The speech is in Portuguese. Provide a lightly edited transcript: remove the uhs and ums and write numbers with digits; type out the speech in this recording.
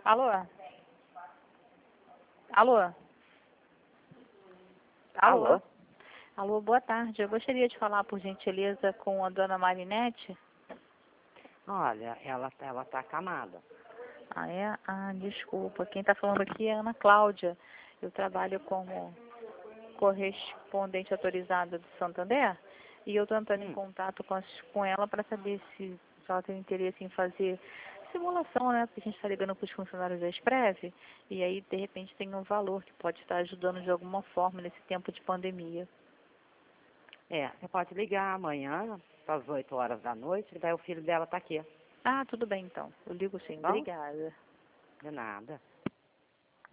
Alô? Alô? Alô? Alô? Alô, boa tarde. Eu gostaria de falar, por gentileza, com a dona Marinete. Olha, ela tá acamada. Ah, é? Ah, desculpa. Quem está falando aqui é a Ana Cláudia. Eu trabalho como correspondente autorizada do Santander e eu estou entrando em contato com ela para saber se ela tem interesse em fazer simulação, né? Porque a gente está ligando para os funcionários da Exprev e aí, de repente, tem um valor que pode estar ajudando de alguma forma nesse tempo de pandemia. Você pode ligar amanhã, às 8 horas da noite, que daí o filho dela tá aqui, Ah, tudo bem então. Eu ligo sim. tá bom? Obrigada. De nada.